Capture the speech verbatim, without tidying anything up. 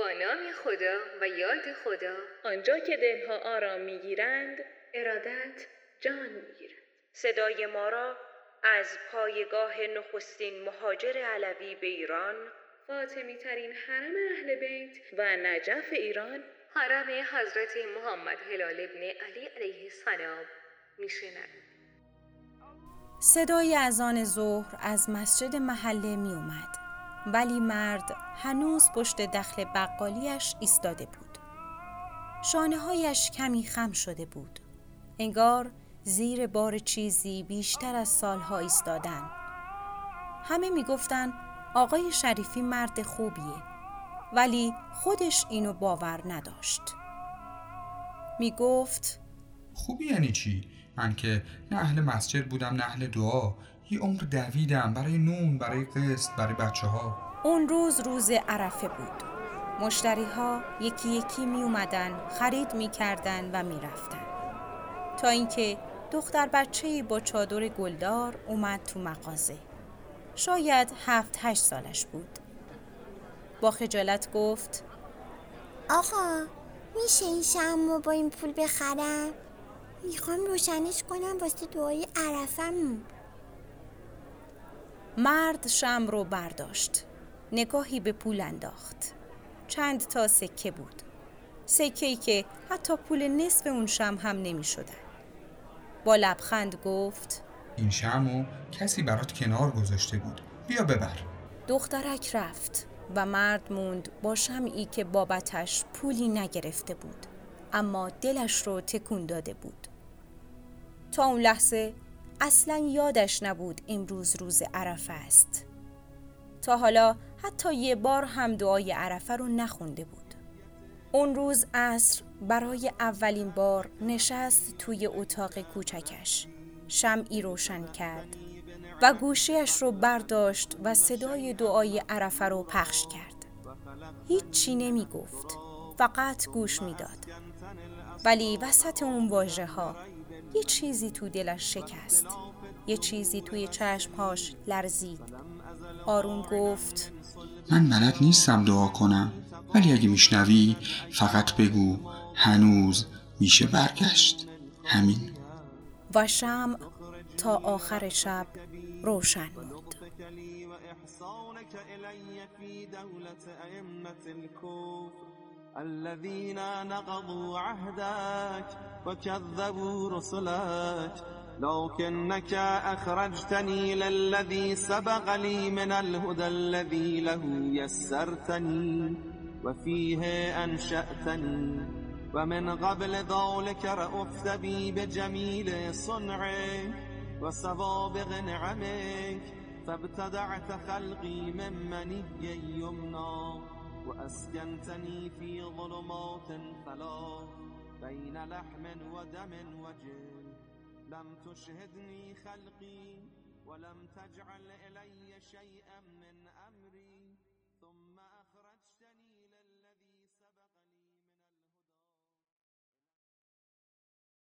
با نام خدا و یاد خدا. آنجا که دلها آرام میگیرند، ارادت جان میگیرد. صدای ما را از پایگاه نخستین مهاجر علوی به ایران، فاطمی ترین حرم اهل بیت و نجف ایران، حرم حضرت محمد هلال ابن علی علیه السلام میشنوید. صدای اذان ظهر از مسجد محله می اومد، ولی مرد هنوز پشت دخل بقالیش ایستاده بود. شانه هایش کمی خم شده بود، انگار زیر بار چیزی بیشتر از سالها ایستادن. همه می گفتن آقای شریفی مرد خوبیه، ولی خودش اینو باور نداشت. می گفت خوبی یعنی چی؟ من که نه اهل مسجد بودم نه اهل دعا، یه عمر دویدم برای نون، برای قسط، برای بچه ها. اون روز روز عرفه بود. مشتری ها یکی یکی می اومدن، خرید می کردن و می رفتن، تا اینکه دختر بچه‌ای با چادر گلدار اومد تو مغازه. شاید هفت هشت سالش بود. با خجالت گفت آقا میشه این شمعو با این پول بخرم؟ میخوام روشنش کنم واسه دعای عرفه‌مون. مرد شمع رو برداشت، نگاهی به پول انداخت. چند تا سکه بود، سکه‌ای که حتی پول نصف اون شمع هم نمی شدن. با لبخند گفت این شمعو کسی برات کنار گذاشته بود، بیا ببر. دخترک رفت و مرد موند با شمعی که بابتش پولی نگرفته بود، اما دلش رو تکون داده بود. تا اون لحظه اصلاً یادش نبود امروز روز عرفه است. تا حالا حتی یه بار هم دعای عرفه رو نخونده بود. اون روز عصر برای اولین بار نشست توی اتاق کوچکش، شمعی روشن کرد و گوشیش رو برداشت و صدای دعای عرفه رو پخش کرد. هیچ چی نمی گفت، فقط گوش می داد. ولی وسط اون واژه ها یه چیزی تو دلش شکست، یه چیزی توی چشمهاش لرزید. آروم گفت من بلد نیستم دعا کنم، ولی اگه میشنوی فقط بگو هنوز میشه برگشت. همین. و شمع تا آخر شب روشن بود. الذين نقضوا عهدك وكذبوا رسلك لكنك أخرجتني للذي سبق لي من الهدى الذي له يسرتني وفيه أنشأتني ومن قبل ذلك رأفت بي بجميل صنعك وسوابغ نعمك فابتدعت خلقي من مني يمنى وأسكنتني في ظلمات ثلاث بين لحم ودم وجل لم تشهدني خلقي ولم تجعل إلي شيئا من أمري ثم أخرجتني